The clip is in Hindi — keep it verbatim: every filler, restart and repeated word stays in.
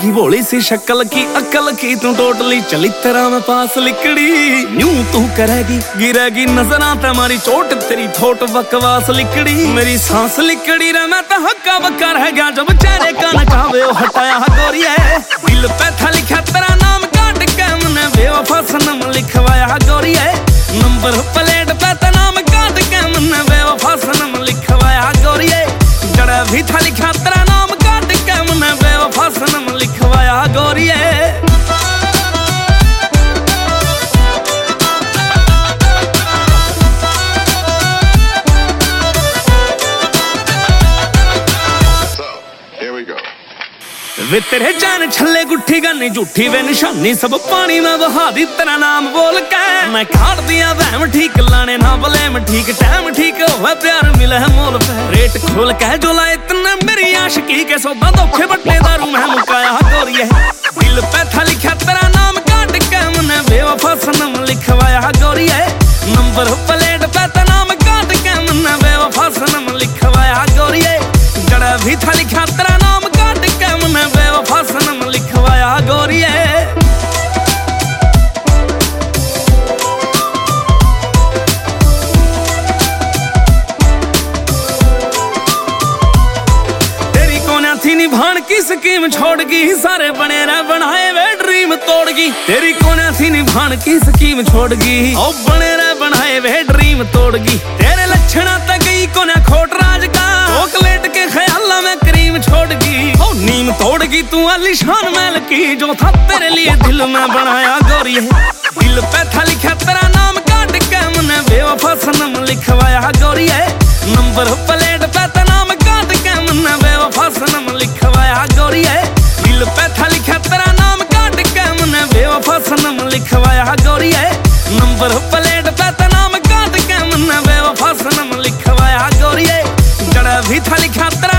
लगी भोली सी शक्ल की अकल की तू टोटली चली तेरा मैं पास लिकड़ी न्यू तू करेगी गिरेगी नजरा तुम्हारी चोट तेरी थोट बकवास लिकड़ी मेरी सांस लिकड़ी रे मैं तो हक्का बक्का रह गया जब चेहरे का नकाबे हटाया गोरिया दिल पे था लिखा तेरा नाम काट के मैंने बेवफा सनम लिखवाया गोरिया नंबर प्लेट पे तो नाम काट के मैंने बेवफा सनम लिखवाया गोरिया जड़ा भी था लिखा तेरा नाम काट के मैंने बेवफा सनम लिखवाया गोरिया वे तेरे चैन छल्ले गुट्ठी गानी झूठी वे निशानी सब पानी में बहा दी तेरा नाम बोल के मैं खाड़ दिया वहम ठीक लाने ना बलेम ठीक टाइम ठीक होवे प्यार मिले है मोल पे रेट खोल के जो लाए इतने मेरी आशिकी के सौदा धोखे बट्टे दारू में मुकाया गोरिया दिल पे था लिखा तेरा नाम काट के मैंने बेवफा सनम लिखवाया गोरिया नंबर प्लेट पे तो नाम काट के मैंने बेवफा सनम लिखवाया गोरिया जड़ा भी था लिखा तेरा नाम काट के मैंने बेवफा सनम लिखवाया गोरिया तेरी कोन्या थी निभान की स्कीम छोड़गी सारे बने रह बनाए वे ड्रीम तोड़गी तेरी कोन्या थी निभान की स्कीम छोड़गी ओ बने रह बनाए वे ड्रीम तोड़गी तेरे लक्षणा तक गई कोन्या खोट राज का चॉकलेट के ख्याला में क्रीम छोड़गी ओ नीम तोड़गी तू आलिशान महल की जो था तेरे लिए दिल में बनाया गोरिया दिल पे था लिखा तेरा नाम काट के मैंने बेवफा सनम लिखवाया गोरिया नंबर प्लेट पे तो नाम काट के मैंने बेवफा सनम लिखवाया गोरिया दिल पे था लिखा तेरा नाम काट के मैंने बेवफा सनम लिखवाया गोरिया नंबर प्लेट पे तो नाम काट के मैंने बेवफा सनम लिखवाया गोरिया जड़ा भी था लिखा तेरा